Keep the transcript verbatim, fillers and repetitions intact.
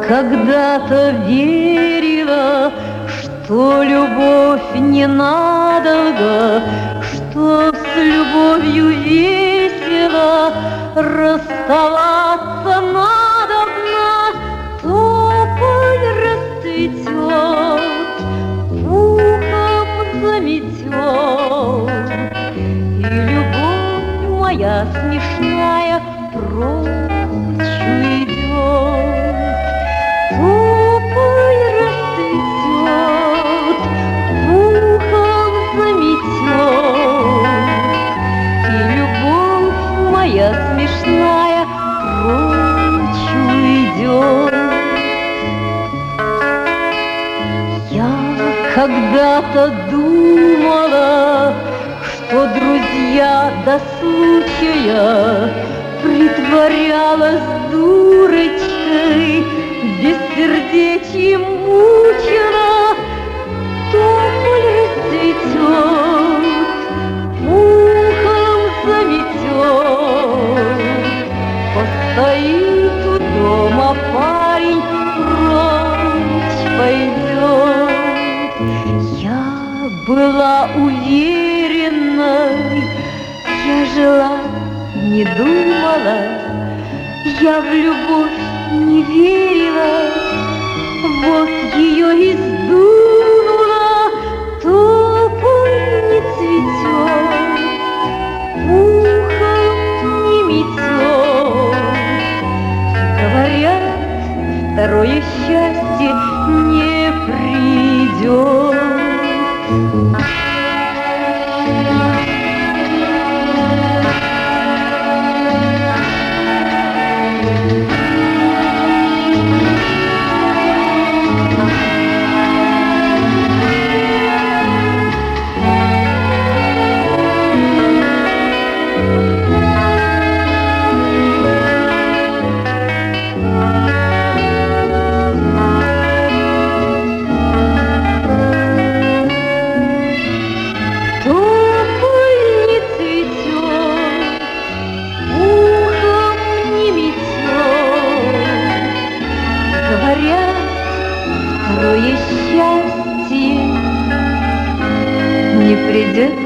когда-то верила, что любовь ненадолго, что с любовью весело расставаться надобно. Тополь расцветет, пухом заметет, и любовь моя смешная прочь уйдет. Тополь расцветет, пухом заметет, и любовь моя смешная прочь уйдет. Я когда-то думала, что друзья до случая притворялась дурочкой, бессердечием мучила. Тополь расцветет, пухом заметет, постоит у дома парень, прочь пойдет. Я была уверенной, я жила, не думала, я в любовь не верила, вот ее и сдунула. Тополь не цветет, пухом не метет, говорят, второе счастье не придет. Второе счастье не придет.